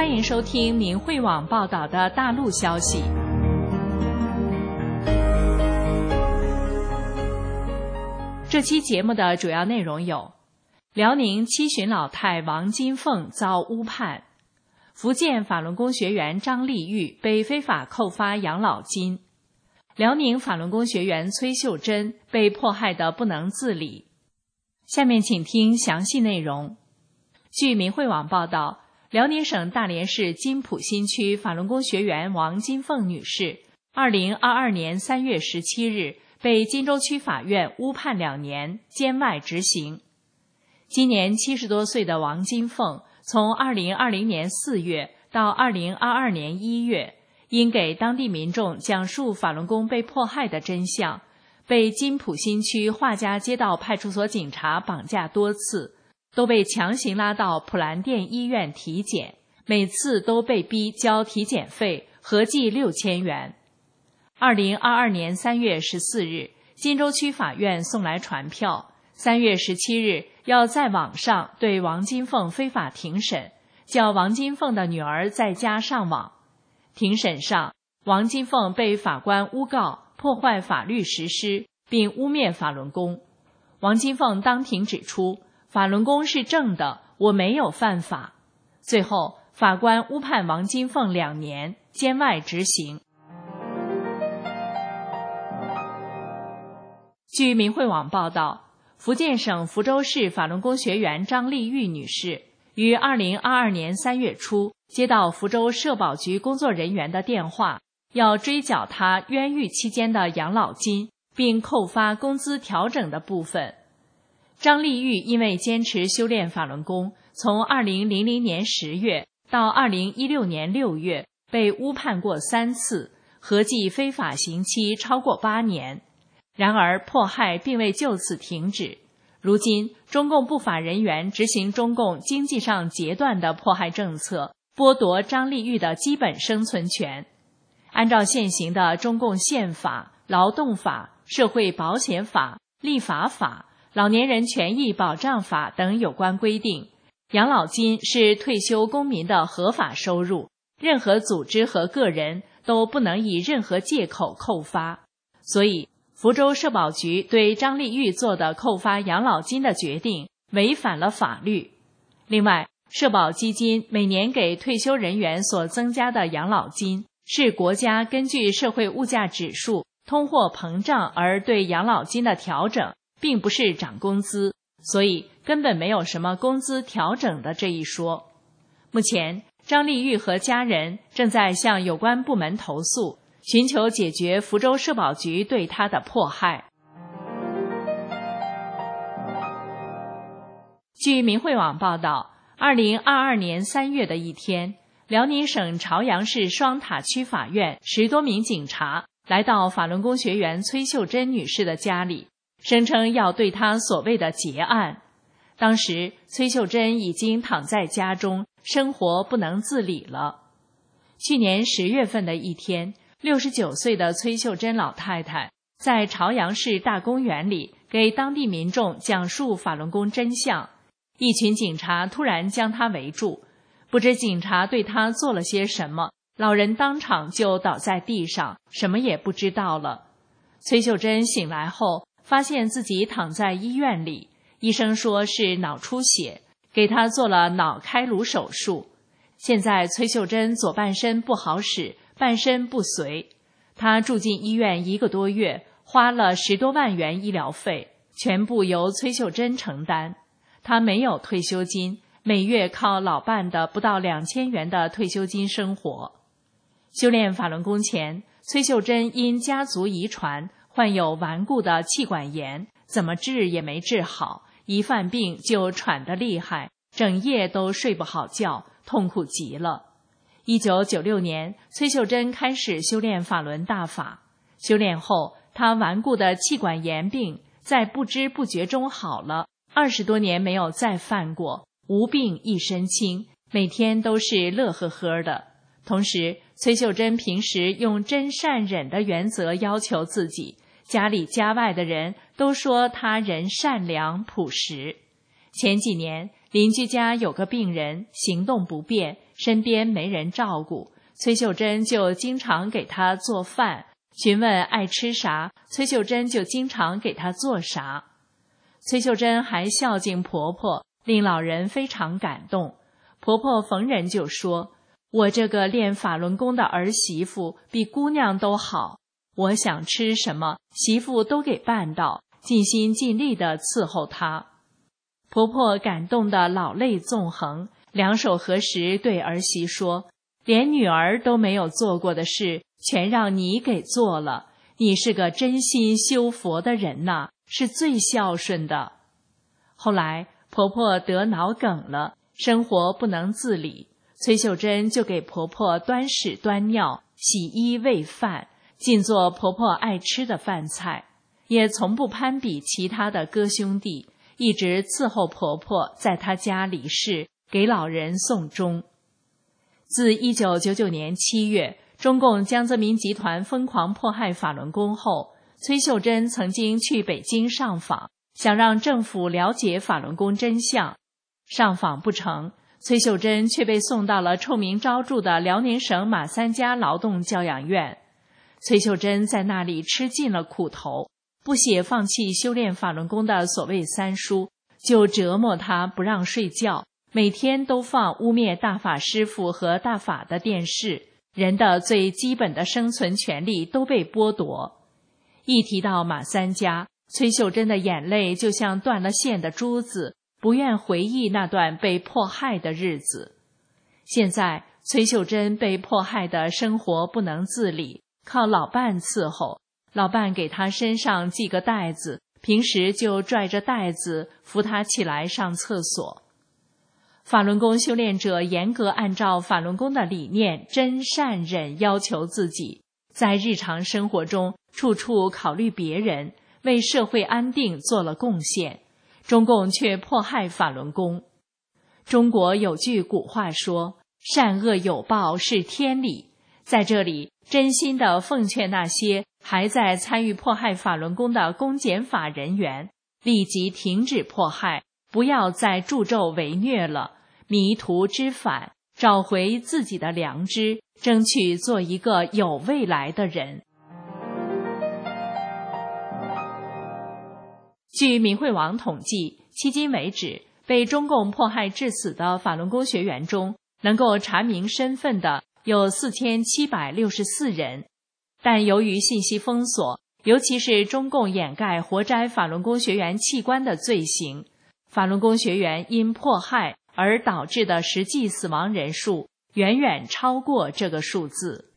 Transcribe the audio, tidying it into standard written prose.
欢迎收听明慧网报道的大陆消息。这期节目的主要内容有：辽宁七旬老太王金凤遭诬判，福建法轮功学员张丽玉被非法扣发养老金，辽宁法轮功学员崔秀珍被迫害得不能自理。下面请听详细内容。据明慧网报道，辽宁省大连市金浦新区法轮功学员王金凤女士2022年3月17日被金州区法院诬判2年，监外执行。今年70多岁的王金凤，从2020年4月到2022年1月，因给当地民众讲述法轮功被迫害的真相，被金浦新区华家街道派出所警察绑架多次，都被强行拉到普兰店医院体检，每次都被逼交体检费，合计6000元。2022年3月14日，金州区法院送来传票，3月17日要在网上对王金凤非法庭审，叫王金凤的女儿在家上网。庭审上，王金凤被法官诬告破坏法律实施，并污蔑法轮功。王金凤当庭指出，法轮功是正的，我没有犯法。最后，法官诬判王金凤2年，监外执行。据明慧网报道，福建省福州市法轮功学员张丽玉女士于2022年3月初接到福州社保局工作人员的电话，要追缴她冤狱期间的养老金，并扣发工资调整的部分。张丽玉因为坚持修炼法轮功，从2000年10月到2016年6月被诬判过3次，合计非法刑期超过8年。然而迫害并未就此停止，如今中共不法人员执行中共经济上截断的迫害政策，剥夺张丽玉的基本生存权。按照现行的中共宪法、劳动法、社会保险法、立法法、老年人权益保障法等有关规定，养老金是退休公民的合法收入，任何组织和个人都不能以任何借口扣发。所以福州社保局对张丽玉做的扣发养老金的决定违反了法律。另外，社保基金每年给退休人员所增加的养老金，是国家根据社会物价指数、通货膨胀而对养老金的调整，并不是涨工资，所以根本没有什么工资调整的这一说。目前，张丽玉和家人正在向有关部门投诉，寻求解决福州社保局对她的迫害。据明慧网报道，2022年3月的一天，辽宁省朝阳市双塔区法院10多名警察来到法轮功学员崔秀珍女士的家里，声称要对她所谓的结案。当时崔秀珍已经躺在家中，生活不能自理了。去年10月份的一天，69岁的崔秀珍老太太在朝阳市大公园里给当地民众讲述法轮功真相，一群警察突然将她围住，不知警察对她做了些什么，老人当场就倒在地上，什么也不知道了。崔秀珍醒来后，发现自己躺在医院里，医生说是脑出血，给她做了脑开颅手术。现在崔秀珍左半身不好使，半身不遂，她住进医院1个多月，花了10多万元医疗费，全部由崔秀珍承担。她没有退休金，每月靠老伴的不到2000元的退休金生活。修炼法轮功前，崔秀珍因家族遗传患有顽固的气管炎，怎么治也没治好，一犯病就喘得厉害，整夜都睡不好觉，痛苦极了。1996年，崔秀珍开始修炼法轮大法。修炼后，她顽固的气管炎病在不知不觉中好了，20多年没有再犯过，无病一身轻，每天都是乐呵呵的。同时，崔秀珍平时用真善忍的原则要求自己，家里家外的人都说她人善良朴实。前几年，邻居家有个病人行动不便， 身边没人照顾，崔秀珍就经常给她做饭，询问爱吃啥，崔秀珍就经常给她做啥。崔秀珍还孝敬婆婆，令老人非常感动。婆婆逢人就说：“我这个练法轮功的儿媳妇比姑娘都好，我想吃什么，媳妇都给办到，尽心尽力地伺候她。”婆婆感动得老泪纵横，两手合十对儿媳说：“连女儿都没有做过的事，全让你给做了，你是个真心修佛的人呐，是最孝顺的。”后来婆婆得脑梗了，生活不能自理，崔秀珍就给婆婆端屎端尿、洗衣喂饭，尽做婆婆爱吃的饭菜，也从不攀比其他的哥兄弟，一直伺候婆婆在她家离世，给老人送终。自1999年7月，中共江泽民集团疯狂迫害法轮功后，崔秀珍曾经去北京上访，想让政府了解法轮功真相。上访不成，崔秀珍却被送到了臭名昭著的辽宁省马三家劳动教养院。崔秀珍在那里吃尽了苦头，不写放弃修炼法轮功的所谓三书，就折磨他不让睡觉，每天都放污蔑大法师父和大法的电视，人的最基本的生存权利都被剥夺。一提到马三家，崔秀珍的眼泪就像断了线的珠子，不愿回忆那段被迫害的日子。现在崔秀珍被迫害的生活不能自理，靠老伴伺候，老伴给她身上系个带子，平时就拽着带子扶她起来上厕所。法轮功修炼者严格按照法轮功的理念真善忍要求自己，在日常生活中处处考虑别人，为社会安定做了贡献，中共却迫害法轮功。中国有句古话说，善恶有报是天理，在这里真心地奉劝那些还在参与迫害法轮功的公检法人员，立即停止迫害，不要再助纣为虐了，迷途知返，找回自己的良知，争取做一个有未来的人。据明慧网统计，迄今为止，被中共迫害致死的法轮功学员中，能够查明身份的有4764人。但由于信息封锁，尤其是中共掩盖活摘法轮功学员器官的罪行，法轮功学员因迫害而导致的实际死亡人数远远超过这个数字。